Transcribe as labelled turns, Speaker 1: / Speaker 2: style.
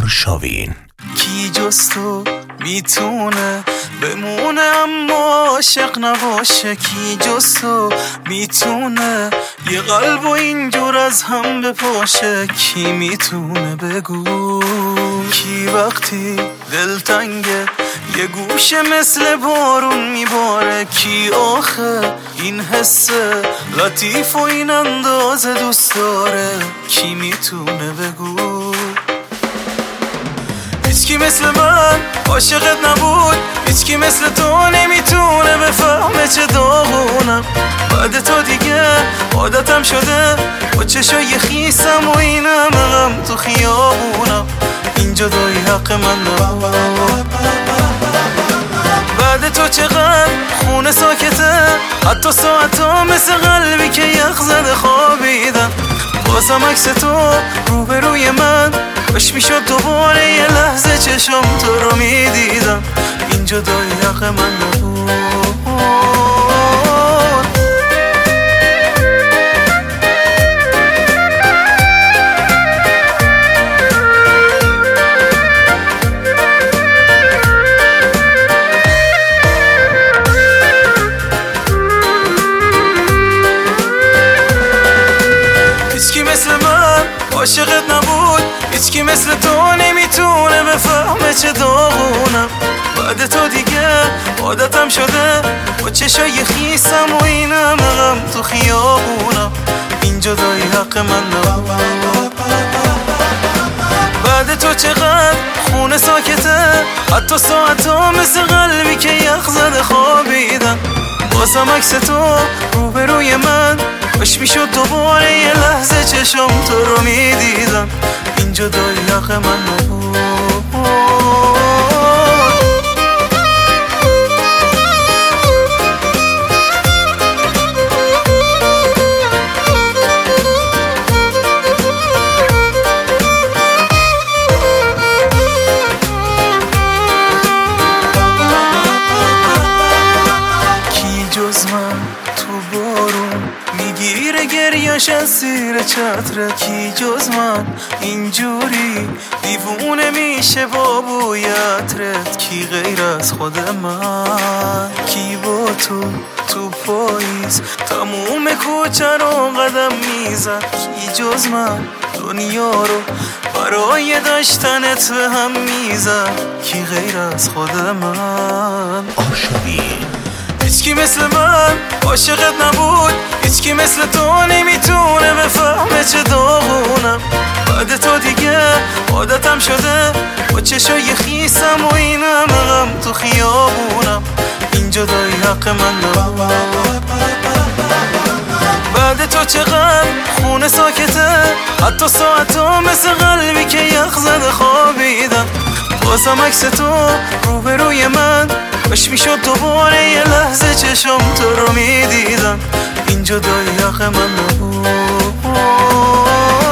Speaker 1: آرشاوین.
Speaker 2: کی جز تو میتونه بمونه اما عاشق نباشه؟ کی جز تو میتونه یه قلب و اینجور از هم بپاشه؟ کی میتونه بگو؟ کی وقتی دلتنگه یه گوشه مثل بارون میباره؟ کی آخه این حس لطیف و این اندازه دوست داره؟ کی میتونه بگو؟ هیچکی مثل من عاشقت نبود، هیچکی مثل تو نمیتونه بفهمه چه داغونم. بعد تو دیگه عادتم شده با چشای خیسم و اینم غم تو خیابونم. این جدایی حق من نبود. بعد تو چقدر خونه ساکته، حتی ساعتا مثل قلبی که یخ زده خوابیدم. بازم عکس تو روبروی من، کاش میشد دوباره یه لحظه چشم تو رو میدیدم. این جدایی حق من نبود. هیچکی مثل من عاشقت نبود، هیچکی مثل تو نمیتونه بفهمه چه داغونم. بعد تو دیگه عادتم شده با چشای خیسم و اینم غم تو خیابونم. این جدایی حق من نبود. بعد تو چقدر خونه ساکته، حتی ساعتا مثل قلبی که یخ زده خوابیدم. بازم عکس تو روبروی من، کاش میشد دوباره یه لحظه چشم تو رو میدیدم. این جدایی حق من نبود. کی جز من تو بارون میگیره گریش از زیر چتره؟ کی جز من اینجوری دیوونه میشه با بوی عطرت؟ کی غیر از خود من؟ کی با تو پاییز تموم کوچه رو قدم میزد؟ کی جز من دنیا رو برای داشتنت به هم میزد؟ کی غیر از خود من؟
Speaker 1: آرشاوین.
Speaker 2: هیچکی مثل من عاشقت نبود، هیچکی مثل تو نمیتونه بفهمه چه داغونم. بعد تو دیگه عادتم شده با چشای خیسم و اینم غم تو خیابونم. این جدایی حق من نبود. بعد تو چقدر خونه ساکته، حتی ساعتا مثل قلبی که یخ زده خوابیدم. بازم عکس تو روبروی من، کاش میشد دوباره یه لحظه چشم تو رو میدیدم. این جدایی حق من نبود.